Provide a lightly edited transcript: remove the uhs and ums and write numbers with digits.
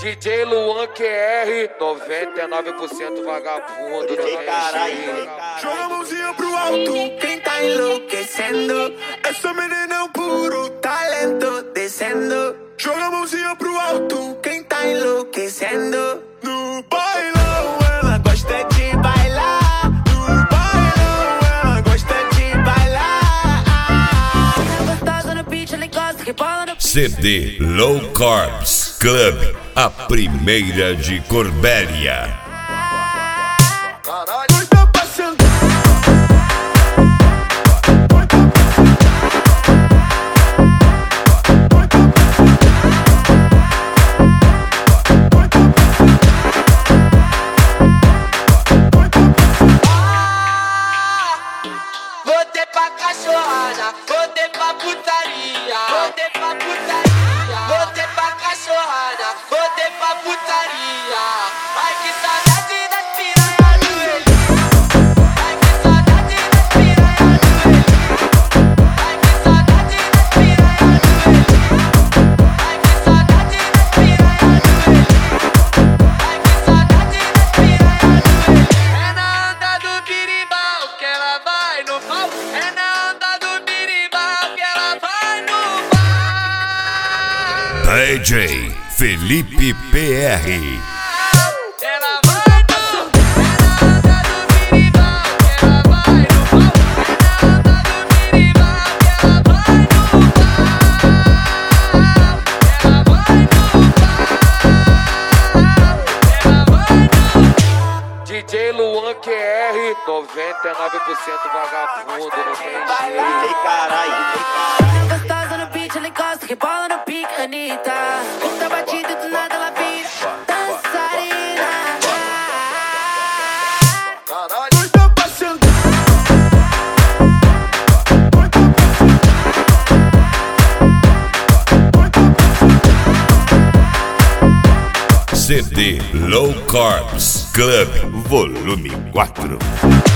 DJ Luan QR, 99% vagabundo, não tem jeito. Joga a mãozinha pro alto, quem tá enlouquecendo? Essa menina é um puro talento descendo. Joga a mãozinha pro alto, quem tá enlouquecendo? No bailão ela gosta de bailar. No bailão ela gosta de bailar. Gostosa no beat, ela gosta que bola no CD Low Carbs Club, a primeira de Corbélia. Nós tá passando. Voltei pra cachorrada, voltei pra putaria, voltei pra putaria, voltei pra cachorrada, voltei pra putaria. Ai que saudade das piranha do Eli. Ai que saudade das piranha do Eli. Ai que saudade das piranha do Eli. Ai que saudade das piranha do Eli. Ai que saudade das piranha do Eli. É na onda do birimbau que ela vai no pau. É na onda do birimbau que ela vai no pau. DJ Felipe PR. Ela vai no. É na onda do birimbau que ela vai no pau. É na onda do birimbau que ela vai no pau. Ela vai no pau. Ela vai no. DJ Luan QR, 99% vagabundo, não tem jeito. Gostosa no beat, ela gosta que bola no pique, Anitta. Tá batida e do nada ela vira dançarina. Nós tá passando. CD Low Carbs Club, volume 4.